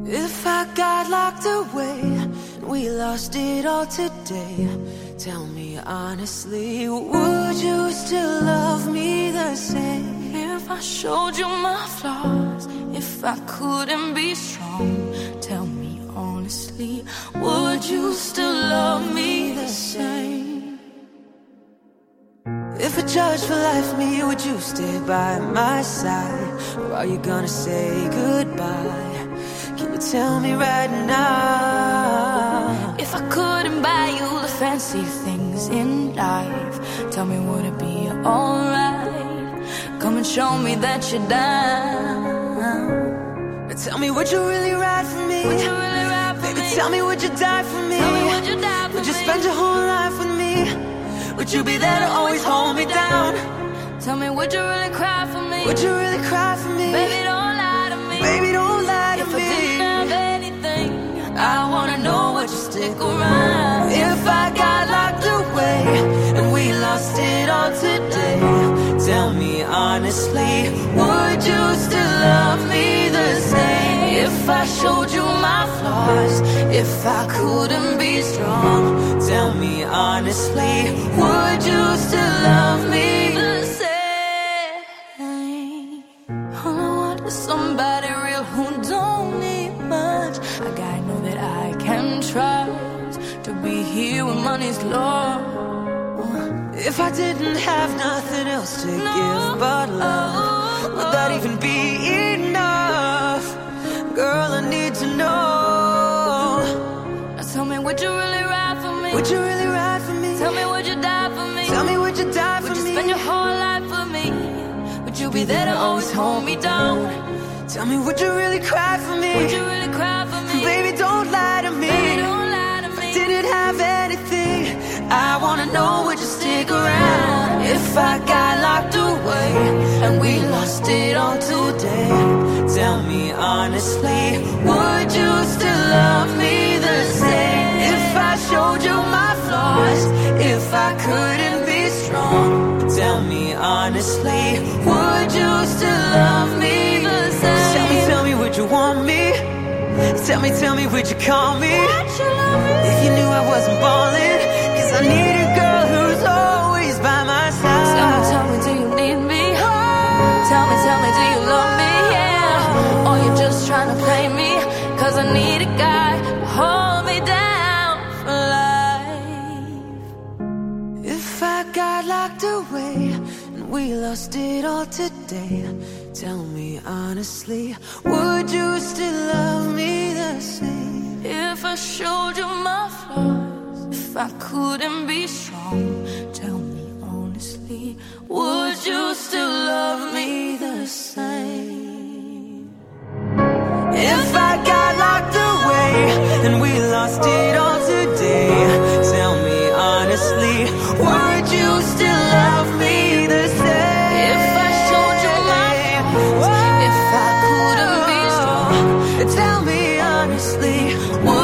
If I got locked away and we lost it all today, tell me honestly, would you still love me the same? If I showed you my flaws, if I couldn't be strong, tell me honestly, would you still love me the same? If a judge for life me, would you stay by my side? Or are you gonna say goodbye? Can you tell me right now? If I couldn't buy you the fancy things in life, tell me, would it be alright? Come and show me that you're down. Tell me, would you really ride for me? Would you really ride for Baby, me? tell me, would you die for me? Tell me, would you die for Would you me? spend your whole life with me? Would you be there to always hold me down? Tell me, would you really cry for me? Would you really cry for me? Baby, don't lie to me. Baby, don't lie to If me. I didn't have anything, I wanna know, would you stick around? If I got locked away and we lost it all today, tell me honestly, would you still love me the same? If I showed you my flaws, if I couldn't be strong, tell me honestly, would you still love me the same? All I want is somebody real who don't need much, a guy I know that I can trust, to be here when money's low. If I didn't have nothing else to give but love, would that even be enough? Girl, I need to know. Now tell me, would you really ride for me? Would you really ride for me? Tell me, would you die for me? Tell me, would you die for Would you me? spend your whole life for me? Would you be there to always hold me down? Tell me, would you really cry for me? Would you really cry for me? Baby, don't lie to me. Baby, don't lie to me. Didn't have anything, I wanna know, would you stick around? If I got locked away and we lost it all today, tell me honestly, would you still love me the same? If I showed you my flaws, if I couldn't be strong, tell me honestly, would you still love me the same? Tell me, would you want me? Tell me, would you call me? Would you love me? If you knew I wasn't ballin', 'cause I need a girl who's always by my side. Tell me, do you need me? Tell me, do you love me? Yeah. Or you're just trying to play me? 'Cause I need a guy to hold me down for life. If I got locked away and we lost it all today, tell me honestly, would you still love me the same? If I showed you my flaws, if I couldn't be strong, tell me honestly, would you still love me the same? If I got locked away and we lost it all today, tell me honestly, would you still love me the same? If I showed you my flaws, if I couldn't be strong, tell me honestly,